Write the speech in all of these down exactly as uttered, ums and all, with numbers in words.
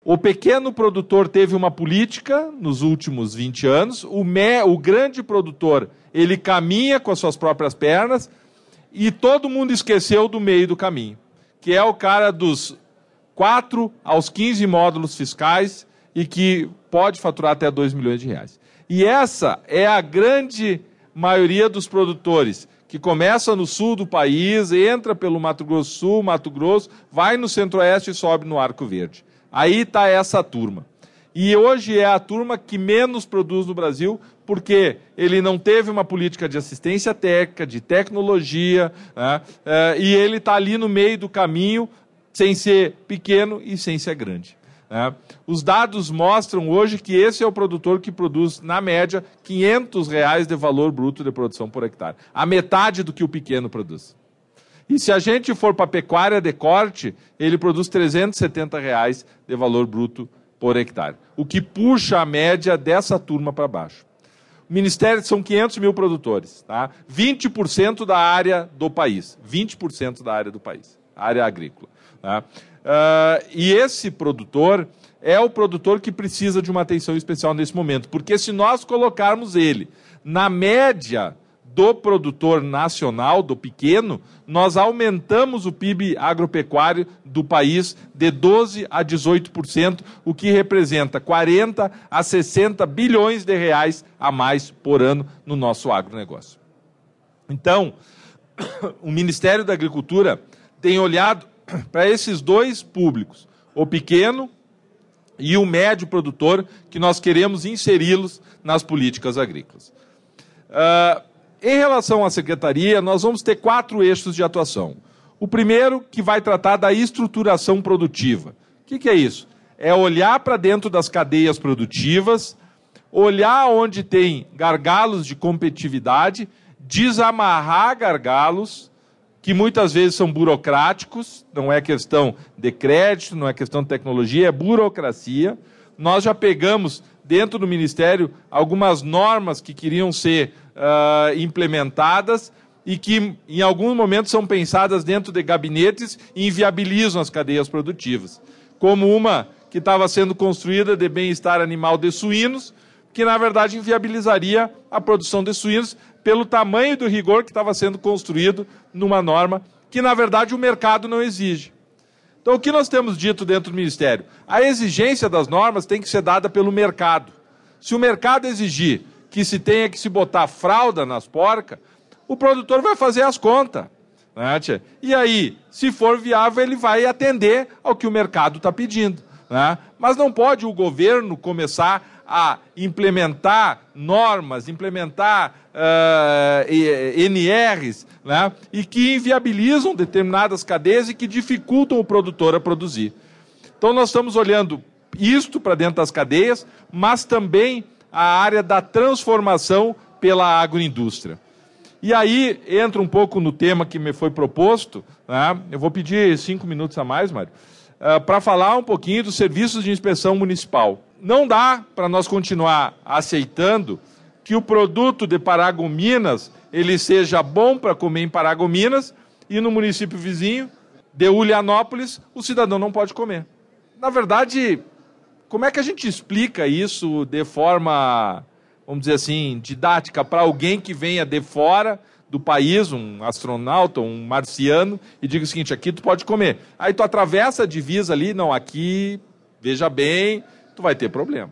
O pequeno produtor teve uma política nos últimos vinte anos, o, me, o grande produtor ele caminha com as suas próprias pernas e todo mundo esqueceu do meio do caminho, que é o cara dos quatro aos quinze módulos fiscais e que pode faturar até dois milhões de reais. E essa é a grande maioria dos produtores, que começa no sul do país, entra pelo Mato Grosso do Sul, Mato Grosso, vai no Centro-Oeste e sobe no Arco Verde. Aí está essa turma. E hoje é a turma que menos produz no Brasil, porque ele não teve uma política de assistência técnica, de tecnologia, né? é, e ele está ali no meio do caminho, sem ser pequeno e sem ser grande. Né? Os dados mostram hoje que esse é o produtor que produz, na média, quinhentos reais de valor bruto de produção por hectare. A metade do que o pequeno produz. E se a gente for para a pecuária de corte, ele produz trezentos e setenta reais de valor bruto por hectare. O que puxa a média dessa turma para baixo. O Ministério são quinhentos mil produtores, tá? vinte por cento da área do país. vinte por cento da área do país, área agrícola. Tá? Uh, e esse produtor é o produtor que precisa de uma atenção especial nesse momento, porque se nós colocarmos ele na média do produtor nacional, do pequeno, nós aumentamos o P I B agropecuário do país de doze a dezoito por cento, o que representa quarenta a sessenta bilhões de reais a mais por ano no nosso agronegócio. Então, o Ministério da Agricultura tem olhado para esses dois públicos, o pequeno e o médio produtor, que nós queremos inseri-los nas políticas agrícolas. Uh, em relação à secretaria, nós vamos ter quatro eixos de atuação. O primeiro, que vai tratar da estruturação produtiva. O que, que é isso? É olhar para dentro das cadeias produtivas, olhar onde tem gargalos de competitividade, desamarrar gargalos, que muitas vezes são burocráticos, não é questão de crédito, não é questão de tecnologia, é burocracia. Nós já pegamos dentro do Ministério algumas normas que queriam ser uh, implementadas e que em alguns momentos são pensadas dentro de gabinetes e inviabilizam as cadeias produtivas. Como uma que estava sendo construída de bem-estar animal de suínos, que na verdade inviabilizaria a produção de suínos pelo tamanho do rigor que estava sendo construído numa norma que, na verdade, o mercado não exige. Então, o que nós temos dito dentro do Ministério? A exigência das normas tem que ser dada pelo mercado. Se o mercado exigir que se tenha que se botar fralda nas porcas, o produtor vai fazer as contas. Né, tia? E aí, se for viável, ele vai atender ao que o mercado está pedindo. Né? Mas não pode o governo começar a implementar normas, implementar uh, N Rs, né, e que inviabilizam determinadas cadeias e que dificultam o produtor a produzir. Então nós estamos olhando isto para dentro das cadeias, mas também a área da transformação pela agroindústria. E aí entra um pouco no tema que me foi proposto, né, eu vou pedir cinco minutos a mais, Mário, uh, para falar um pouquinho dos serviços de inspeção municipal. Não dá para nós continuar aceitando que o produto de Paragominas ele seja bom para comer em Paragominas e no município vizinho, de Ulianópolis, o cidadão não pode comer. Na verdade, como é que a gente explica isso de forma, vamos dizer assim, didática para alguém que venha de fora do país, um astronauta, um marciano, e diga o seguinte, aqui tu pode comer. Aí tu atravessa a divisa ali, não, aqui, veja bem, tu vai ter problema.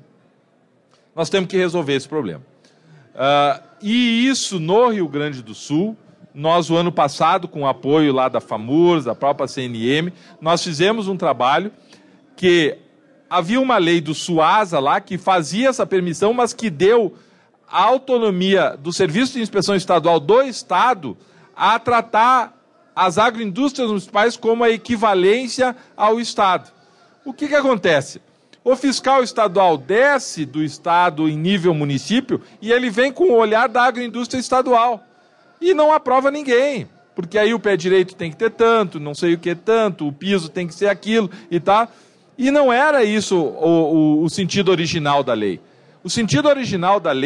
Nós temos que resolver esse problema. Uh, e isso no Rio Grande do Sul, nós o ano passado, com o apoio lá da FAMURS, da própria C N M, nós fizemos um trabalho que havia uma lei do SUASA lá que fazia essa permissão, mas que deu a autonomia do Serviço de Inspeção Estadual do Estado a tratar as agroindústrias municipais como a equivalência ao Estado. O que que acontece? O fiscal estadual desce do Estado em nível município e ele vem com o olhar da agroindústria estadual. E não aprova ninguém, porque aí o pé direito tem que ter tanto, não sei o que tanto, o piso tem que ser aquilo e tal. E não era isso o, o, o sentido original da lei. O sentido original da lei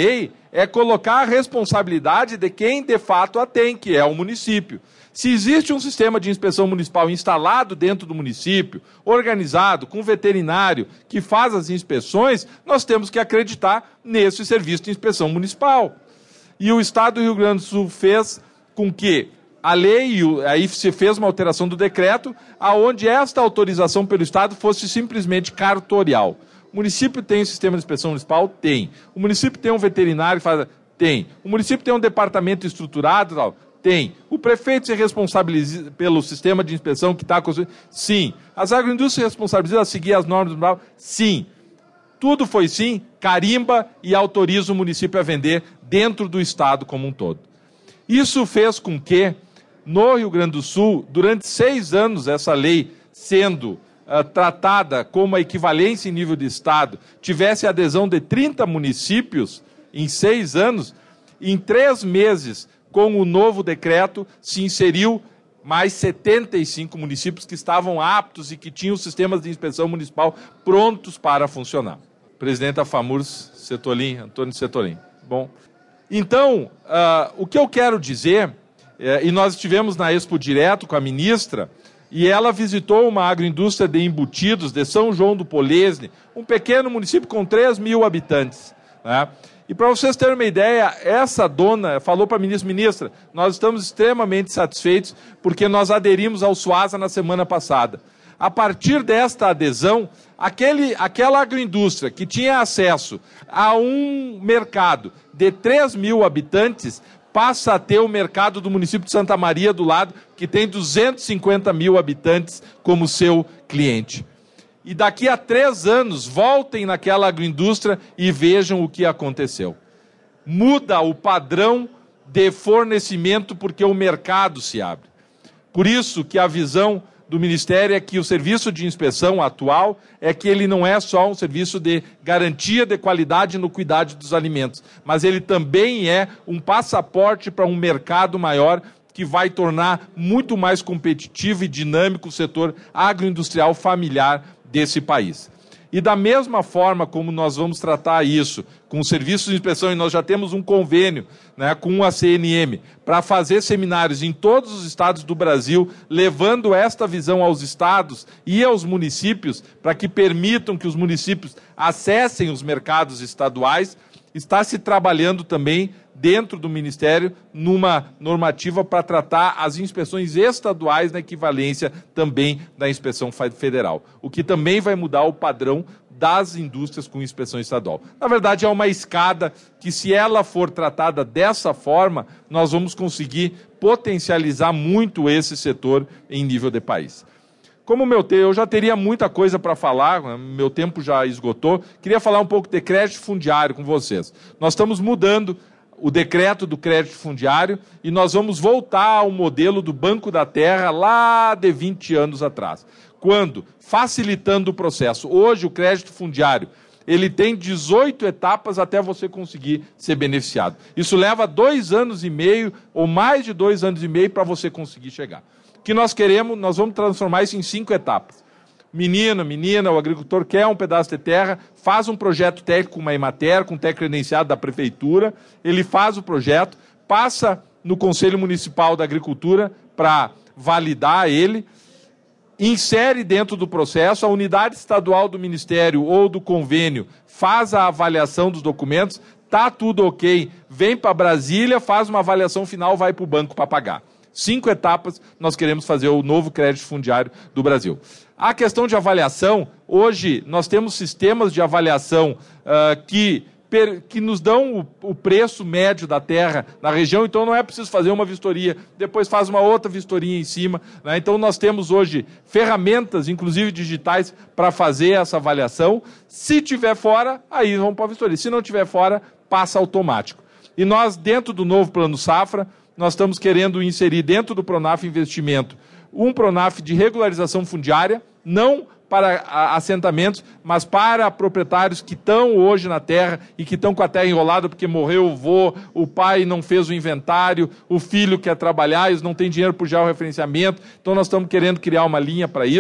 é colocar a responsabilidade de quem de fato a tem, que é o município. Se existe um sistema de inspeção municipal instalado dentro do município, organizado, com veterinário, que faz as inspeções, nós temos que acreditar nesse serviço de inspeção municipal. E o Estado do Rio Grande do Sul fez com que a lei, aí se fez uma alteração do decreto, aonde esta autorização pelo Estado fosse simplesmente cartorial. O município tem um sistema de inspeção municipal? Tem. O município tem um veterinário que faz... Tem. O município tem um departamento estruturado? Tal? Tem. O prefeito se responsabiliza pelo sistema de inspeção que está construído? Sim. As agroindústrias se responsabilizam a seguir as normas do municipal? Sim. Tudo foi sim, carimba e autoriza o município a vender dentro do Estado como um todo. Isso fez com que, no Rio Grande do Sul, durante seis anos, essa lei sendo uh, tratada como a equivalência em nível de Estado, tivesse adesão de trinta municípios em seis anos, em três meses, com o novo decreto, se inseriu mais setenta e cinco municípios que estavam aptos e que tinham sistemas de inspeção municipal prontos para funcionar. Presidente da FAMURS, Setolim, Antônio Setolim. Bom, então, uh, o que eu quero dizer... É, e nós estivemos na Expo Direto com a ministra e ela visitou uma agroindústria de embutidos de São João do Polesne, um pequeno município com três mil habitantes. Né? E para vocês terem uma ideia, essa dona falou para a ministra, ministra, nós estamos extremamente satisfeitos porque nós aderimos ao SUASA na semana passada. A partir desta adesão, aquele, aquela agroindústria que tinha acesso a um mercado de três mil habitantes passa a ter o mercado do município de Santa Maria do lado, que tem duzentos e cinquenta mil habitantes como seu cliente. E daqui a três anos, voltem naquela agroindústria e vejam o que aconteceu. Muda o padrão de fornecimento porque o mercado se abre. Por isso que a visão do Ministério é que o serviço de inspeção atual é que ele não é só um serviço de garantia de qualidade no cuidado dos alimentos, mas ele também é um passaporte para um mercado maior que vai tornar muito mais competitivo e dinâmico o setor agroindustrial familiar desse país. E da mesma forma como nós vamos tratar isso com o serviço de inspeção, e nós já temos um convênio, né, com a C N M, para fazer seminários em todos os estados do Brasil, levando esta visão aos estados e aos municípios, para que permitam que os municípios acessem os mercados estaduais, está se trabalhando também dentro do Ministério numa normativa para tratar as inspeções estaduais na equivalência também da inspeção federal, o que também vai mudar o padrão das indústrias com inspeção estadual. Na verdade, é uma escada que, se ela for tratada dessa forma, nós vamos conseguir potencializar muito esse setor em nível de país. Como meu te... eu já teria muita coisa para falar, meu tempo já esgotou, queria falar um pouco de crédito fundiário com vocês. Nós estamos mudando o decreto do crédito fundiário e nós vamos voltar ao modelo do Banco da Terra lá de vinte anos atrás. Quando? Facilitando o processo. Hoje o crédito fundiário, ele tem dezoito etapas até você conseguir ser beneficiado. Isso leva dois anos e meio ou mais de dois anos e meio para você conseguir chegar. O que nós queremos, nós vamos transformar isso em cinco etapas. Menino, menina, o agricultor quer um pedaço de terra, faz um projeto técnico com uma Emater, com um técnico credenciado da prefeitura, ele faz o projeto, passa no Conselho Municipal da Agricultura para validar ele, insere dentro do processo, a unidade estadual do Ministério ou do convênio faz a avaliação dos documentos, tá tudo ok, vem para Brasília, faz uma avaliação final, vai para o banco para pagar. Cinco etapas, nós queremos fazer o novo crédito fundiário do Brasil. A questão de avaliação, hoje nós temos sistemas de avaliação uh, que, per, que nos dão o, o preço médio da terra na região, então não é preciso fazer uma vistoria, depois faz uma outra vistoria em cima, né? Então nós temos hoje ferramentas, inclusive digitais, para fazer essa avaliação. Se tiver fora, aí vamos para a vistoria. Se não tiver fora, passa automático. E nós, dentro do novo Plano Safra, nós estamos querendo inserir dentro do Pronaf Investimento um Pronaf de regularização fundiária, não para assentamentos, mas para proprietários que estão hoje na terra e que estão com a terra enrolada porque morreu o vô, o pai não fez o inventário, o filho quer trabalhar, eles não têm dinheiro para o georreferenciamento, então nós estamos querendo criar uma linha para isso.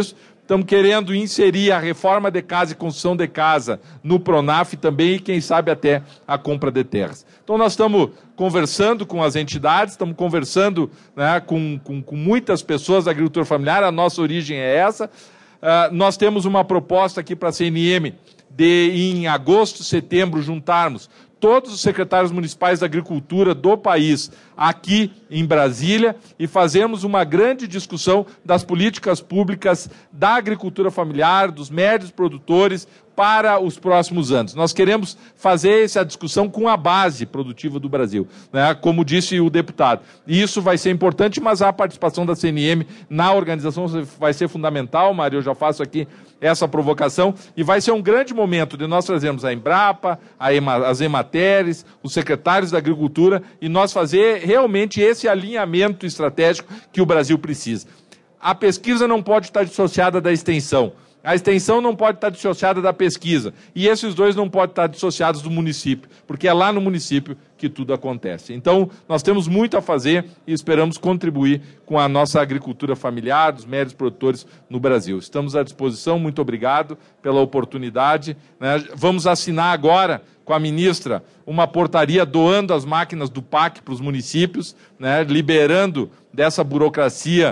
Estamos querendo inserir a reforma de casa e construção de casa no Pronaf também e, quem sabe, até a compra de terras. Então, nós estamos conversando com as entidades, estamos conversando, né, com, com, com muitas pessoas da agricultura familiar, a nossa origem é essa. Uh, nós temos uma proposta aqui para a C N M de, em agosto, setembro, juntarmos todos os secretários municipais da agricultura do país aqui em Brasília e fazermos uma grande discussão das políticas públicas da agricultura familiar, dos médios produtores, para os próximos anos. Nós queremos fazer essa discussão com a base produtiva do Brasil, né, como disse o deputado. E isso vai ser importante, mas a participação da C N M na organização vai ser fundamental, Mário, eu já faço aqui essa provocação, e vai ser um grande momento de nós trazermos a Embrapa, a Ema, as Emateres, os secretários da Agricultura, e nós fazer realmente esse alinhamento estratégico que o Brasil precisa. A pesquisa não pode estar dissociada da extensão. A extensão não pode estar dissociada da pesquisa. E esses dois não podem estar dissociados do município, porque é lá no município que tudo acontece. Então, nós temos muito a fazer e esperamos contribuir com a nossa agricultura familiar, dos médios produtores no Brasil. Estamos à disposição, muito obrigado pela oportunidade, né? Vamos assinar agora com a ministra uma portaria doando as máquinas do P A C para os municípios, né? Liberando dessa burocracia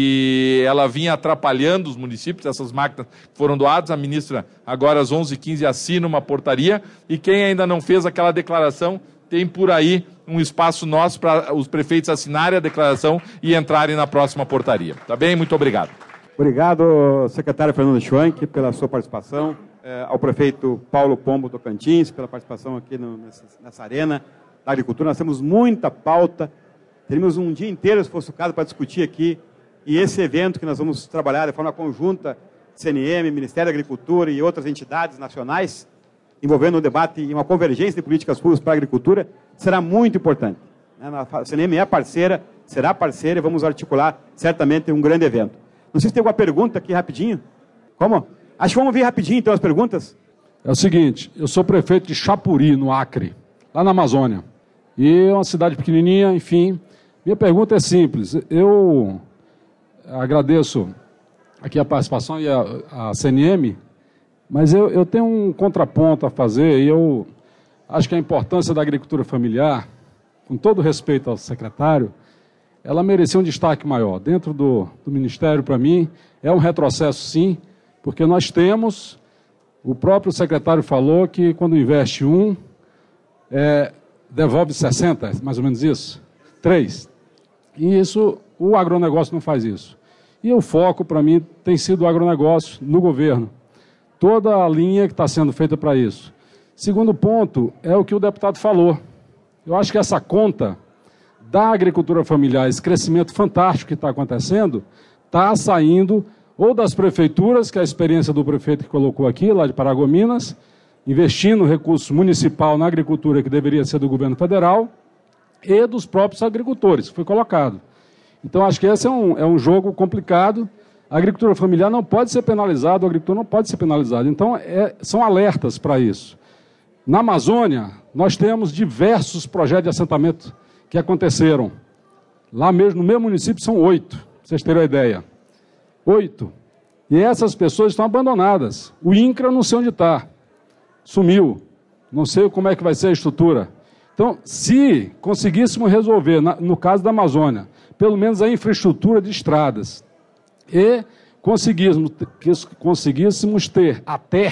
que ela vinha atrapalhando os municípios, essas máquinas foram doadas, a ministra agora às onze e quinze assina uma portaria, e quem ainda não fez aquela declaração, tem por aí um espaço nosso para os prefeitos assinarem a declaração e entrarem na próxima portaria. Tá bem? Muito obrigado. Obrigado, secretário Fernando Schwank, pela sua participação, eh, ao prefeito Paulo Pombo Tocantins, pela participação aqui no, nessa, nessa arena da agricultura. Nós temos muita pauta, teríamos um dia inteiro, se fosse o caso, para discutir aqui. E esse evento que nós vamos trabalhar de forma conjunta, C N M, Ministério da Agricultura e outras entidades nacionais, envolvendo um debate e uma convergência de políticas públicas para a agricultura, será muito importante. A C N M é parceira, será parceira e vamos articular certamente um grande evento. Não sei se tem alguma pergunta aqui rapidinho. Como? Acho que vamos ver rapidinho então as perguntas. É o seguinte, eu sou prefeito de Chapuri, no Acre, lá na Amazônia. E é uma cidade pequenininha, enfim. Minha pergunta é simples. Eu agradeço aqui a participação e a, a C N M, mas eu, eu tenho um contraponto a fazer e eu acho que a importância da agricultura familiar, com todo respeito ao secretário, ela merecia um destaque maior. Dentro do, do Ministério, para mim, é um retrocesso sim, porque nós temos, o próprio secretário falou que quando investe um, é, devolve sessenta, mais ou menos isso, três. E isso, o agronegócio não faz isso. E o foco, para mim, tem sido o agronegócio no governo. Toda a linha que está sendo feita para isso. Segundo ponto, é o que o deputado falou. Eu acho que essa conta da agricultura familiar, esse crescimento fantástico que está acontecendo, está saindo ou das prefeituras, que é a experiência do prefeito que colocou aqui, lá de Paragominas, investindo recurso municipal na agricultura que deveria ser do governo federal, e dos próprios agricultores, que foi colocado. Então, acho que esse é um, é um jogo complicado. A agricultura familiar não pode ser penalizada, o agricultor não pode ser penalizado. Então, é, são alertas para isso. Na Amazônia, nós temos diversos projetos de assentamento que aconteceram. Lá mesmo, no meu município, são oito, para vocês terem uma ideia. Oito. E essas pessoas estão abandonadas. O INCRA não sei onde está. Sumiu. Não sei como é que vai ser a estrutura. Então, se conseguíssemos resolver, na, no caso da Amazônia, pelo menos a infraestrutura de estradas, e conseguíssemos, conseguíssemos ter até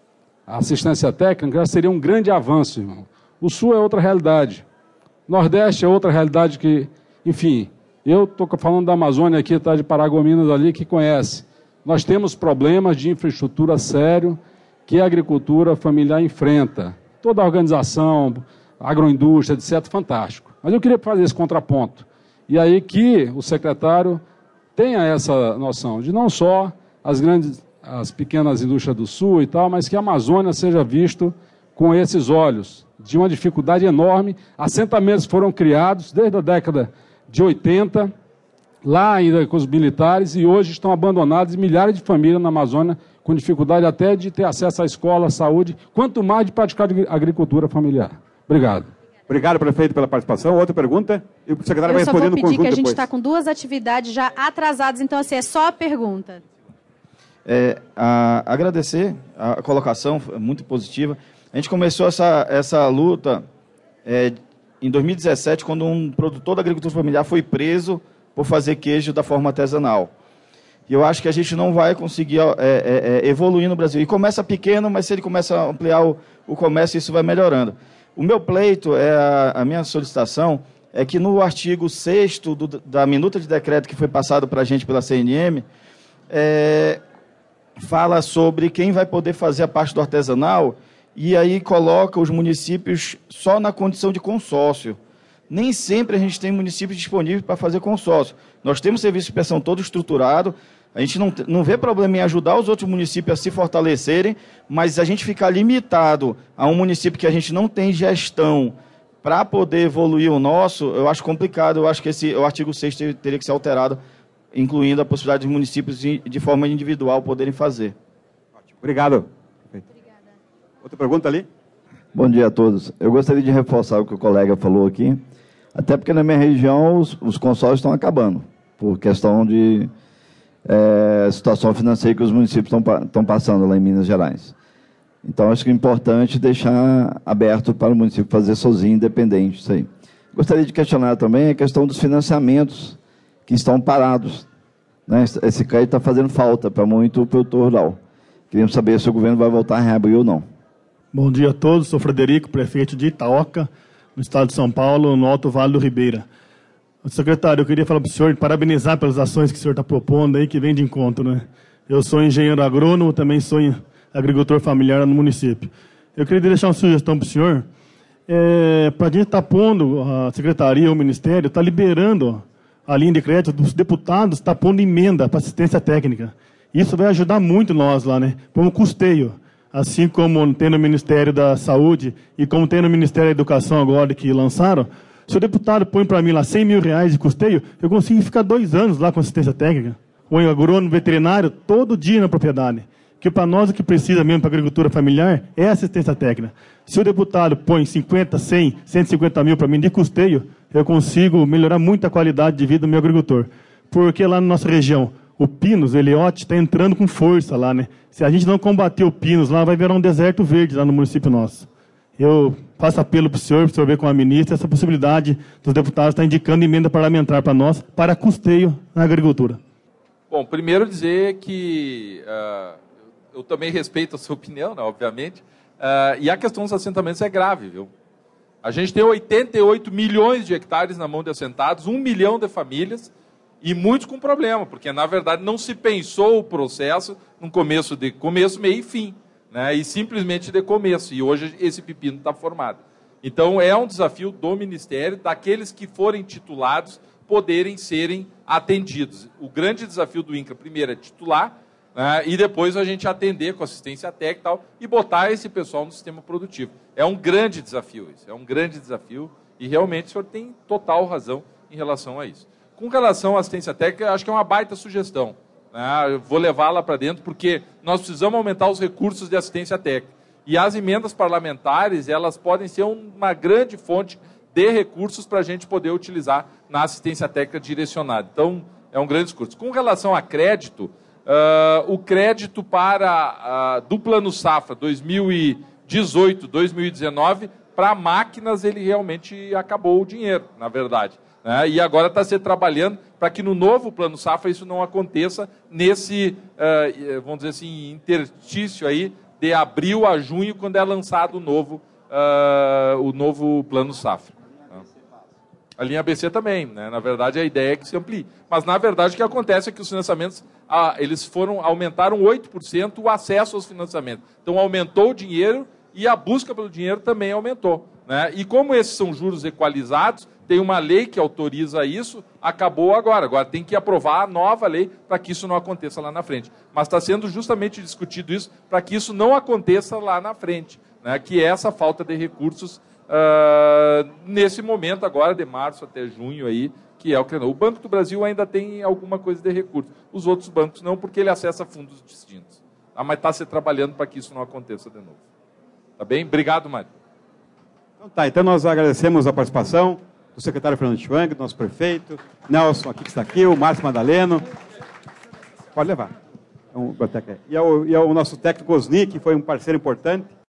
a assistência técnica, já seria um grande avanço, irmão. O Sul é outra realidade. Nordeste é outra realidade que, enfim, eu estou falando da Amazônia aqui, tá, de Paragominas ali, que conhece. Nós temos problemas de infraestrutura sério que a agricultura familiar enfrenta. Toda a organização, agroindústria, etcétera, fantástico. Mas eu queria fazer esse contraponto. E aí que o secretário tenha essa noção de não só as grandes, as pequenas indústrias do Sul e tal, mas que a Amazônia seja visto com esses olhos, de uma dificuldade enorme. Assentamentos foram criados desde a década de oitenta, lá ainda com os militares, e hoje estão abandonados milhares de famílias na Amazônia, com dificuldade até de ter acesso à escola, à saúde, quanto mais de praticar agricultura familiar. Obrigado. Obrigado, prefeito, pela participação. Outra pergunta? E o secretário vai responder no conjunto depois. Eu só vou pedir que a gente está com duas atividades já atrasadas, então assim, é só a pergunta. É, a, agradecer a colocação, muito positiva. A gente começou essa, essa luta é, em dois mil e dezessete, quando um produtor da agricultura familiar foi preso por fazer queijo da forma artesanal. E eu acho que a gente não vai conseguir é, é, é, evoluir no Brasil. E começa pequeno, mas se ele começa a ampliar o, o comércio, isso vai melhorando. O meu pleito, é a, a minha solicitação, é que no artigo sexto do, da minuta de decreto que foi passado para a gente pela C N M, é, fala sobre quem vai poder fazer a parte do artesanal, e aí coloca os municípios só na condição de consórcio. Nem sempre a gente tem municípios disponíveis para fazer consórcio. Nós temos serviço de inspeção todo estruturado, a gente não, não vê problema em ajudar os outros municípios a se fortalecerem, mas a gente ficar limitado a um município que a gente não tem gestão para poder evoluir o nosso, eu acho complicado. Eu acho que esse, o artigo sexto teria que ser alterado, incluindo a possibilidade dos municípios de, de forma individual poderem fazer. Ótimo. Obrigado. Obrigada. Outra pergunta ali? Bom dia a todos. Eu gostaria de reforçar o que o colega falou aqui, até porque na minha região os, os consórcios estão acabando, por questão de é, situação financeira que os municípios estão, estão passando lá em Minas Gerais. Então, acho que é importante deixar aberto para o município fazer sozinho, independente disso aí. Gostaria de questionar também a questão dos financiamentos que estão parados, né? Esse crédito está fazendo falta para muito produtor rural. Queríamos saber se o governo vai voltar a reabrir ou não. Bom dia a todos, sou Frederico, prefeito de Itaoca, no estado de São Paulo, no Alto Vale do Ribeira. Secretário, eu queria falar para o senhor, parabenizar pelas ações que o senhor está propondo aí, que vem de encontro, né? Eu sou engenheiro agrônomo, também sou agricultor familiar no município. Eu queria deixar uma sugestão para o senhor, é, para a gente estar tá pondo, a secretaria, o ministério, está liberando a linha de crédito dos deputados, está pondo emenda para assistência técnica. Isso vai ajudar muito nós lá, né? Como custeio. Assim como tem no Ministério da Saúde e como tem no Ministério da Educação agora que lançaram, se o deputado põe para mim lá cem mil reais de custeio, eu consigo ficar dois anos lá com assistência técnica. O agrônomo veterinário todo dia na propriedade. Que para nós o que precisa mesmo para a agricultura familiar é assistência técnica. Se o deputado põe cinquenta, cem, cento e cinquenta mil para mim de custeio, eu consigo melhorar muito a qualidade de vida do meu agricultor. Porque lá na nossa região, o Pinos, o Eliote, está entrando com força lá, né? Se a gente não combater o Pinos lá, vai virar um deserto verde lá no município nosso. Eu faço apelo para o senhor, para o senhor ver com a ministra, essa possibilidade dos deputados estar indicando emenda parlamentar para nós, para custeio na agricultura. Bom, primeiro dizer que uh, eu também respeito a sua opinião, né, obviamente, uh, e a questão dos assentamentos é grave, viu? A gente tem oitenta e oito milhões de hectares na mão de assentados, um milhão de famílias, e muitos com problema, porque, na verdade, não se pensou o processo no começo, de começo, meio e fim, né? E simplesmente de começo. E hoje esse pepino está formado. Então, é um desafio do Ministério, daqueles que forem titulados, poderem serem atendidos. O grande desafio do INCRA, primeiro, é titular, né? E depois a gente atender com assistência técnica e tal, e botar esse pessoal no sistema produtivo. É um grande desafio isso, é um grande desafio, e realmente o senhor tem total razão em relação a isso. Com relação à assistência técnica, acho que é uma baita sugestão, né? Eu vou levá-la para dentro, porque nós precisamos aumentar os recursos de assistência técnica. E as emendas parlamentares, elas podem ser uma grande fonte de recursos para a gente poder utilizar na assistência técnica direcionada. Então, é um grande discurso. Com relação a crédito, uh, o crédito para uh, do Plano Safra dois mil e dezoito, dois mil e dezenove, para máquinas, ele realmente acabou o dinheiro, na verdade. É, e agora está se trabalhando para que no novo Plano Safra isso não aconteça nesse, uh, vamos dizer assim, interstício aí de abril a junho, quando é lançado o novo, uh, o novo Plano Safra. A linha A B C também, né? Na verdade a ideia é que se amplie. Mas na verdade o que acontece é que os financiamentos, ah, eles foram, aumentaram oito por cento o acesso aos financiamentos. Então aumentou o dinheiro e a busca pelo dinheiro também aumentou, né? E como esses são juros equalizados, tem uma lei que autoriza isso, acabou agora. Agora tem que aprovar a nova lei para que isso não aconteça lá na frente. Mas está sendo justamente discutido isso para que isso não aconteça lá na frente, né? Que é essa falta de recursos uh, nesse momento agora, de março até junho, aí, que é o que o Banco do Brasil ainda tem alguma coisa de recurso. Os outros bancos não, porque ele acessa fundos distintos. Ah, mas está se trabalhando para que isso não aconteça de novo. Tá bem? Obrigado, Mário. Então, tá, então nós agradecemos a participação do secretário Fernando Schwang, do nosso prefeito, Nelson, aqui que está aqui, o Márcio Madaleno. Pode levar. É um, e, ao, e ao nosso técnico Osni, que foi um parceiro importante.